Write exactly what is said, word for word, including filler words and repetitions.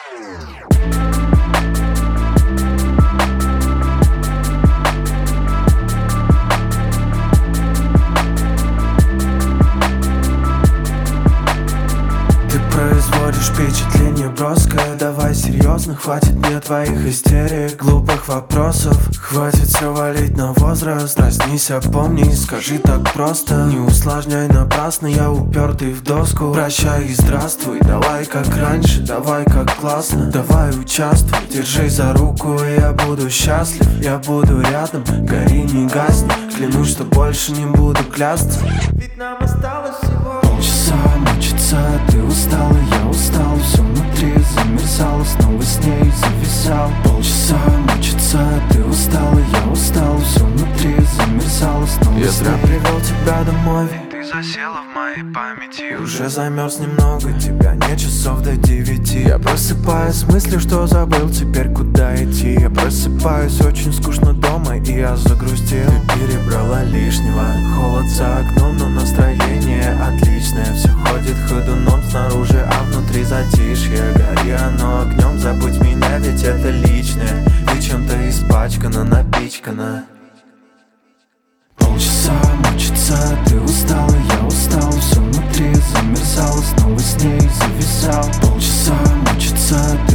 Производишь впечатление броское. Давай серьезно, хватит мне твоих истерик, глупых вопросов. Хватит все валить на возраст. Проснись, опомнись, скажи так просто. Не усложняй напрасно, я упертый в доску. Прощай и здравствуй, давай как раньше, давай как классно. Давай участвуй, держи за руку, и я буду счастлив. Я буду рядом, гори не гасни. Клянусь, что больше не буду клясться. Ведь нам осталось всего полчаса мучиться. Ты устал, и я устал. Все внутри замерзало, снова с ней зависал. Полчаса мучиться. Ты устал, и я устал. Все внутри замерзало, снова я с ней. Я зря привел тебя домой, ведь ты засела в моей памяти. Уже замерз немного, тебя нет часов до девяти. Я просыпаюсь с мыслью, что забыл теперь куда идти. Я просыпаюсь очень скучно дома, и я загрустил. Ты перебрала лишнего, холод за окном, но настроение отличное. Все ходит ходуном снаружи, а внутри затишье. Гори оно огнем, забудь меня, ведь это личное. Ты чем-то испачкана, напичкана. Полчаса мучиться, ты устал, и я устал. Все внутри замерзало, снова с ней зависал. Полчаса мучиться, ты